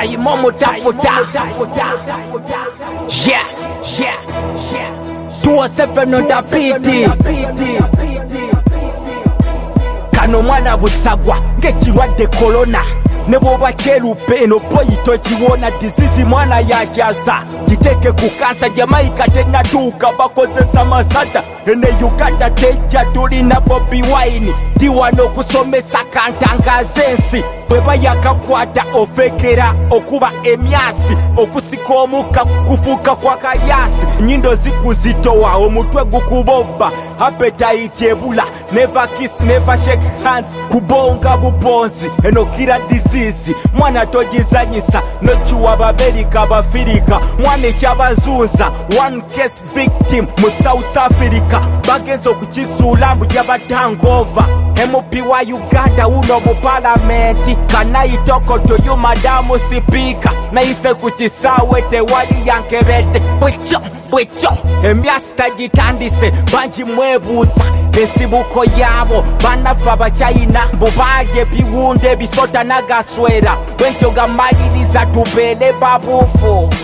bayimo mutafuta. Yeah, yeah, 207 on the PT. Kano mwana busagwa ngekirwadde corona. Neboba cherupe no poyito chiwona disease mwana yajaza giteke kukasa Jamaica tena tuka bakozesa masada ene Uganda teja tulina Bobi Wine diwano kusomesa kantangazensi bweba yakakwata ofekera okuba emyasi okusika omuka kufuka kwa kayasi nyindo zikuzitowa omutwe gukuboba appetite ebula never kiss never shake hands kubonga bubonzi eno kira disease mwana tojizanyisa nochuwa baberika bafirika mwana ekyabazunza one case victim mu South Africa bagezo kukisula mbu jabatangova MP wa Uganda uno mu parliament kanayitoko to you madamu speaker naise kukisawe tewali yankebete bwecho emyasi tagitandise banji mwebuusa esibuko yabo banafa bachayina mbubaje biwunde bisota nagaswera bwentyo gamaliriza tubele babufu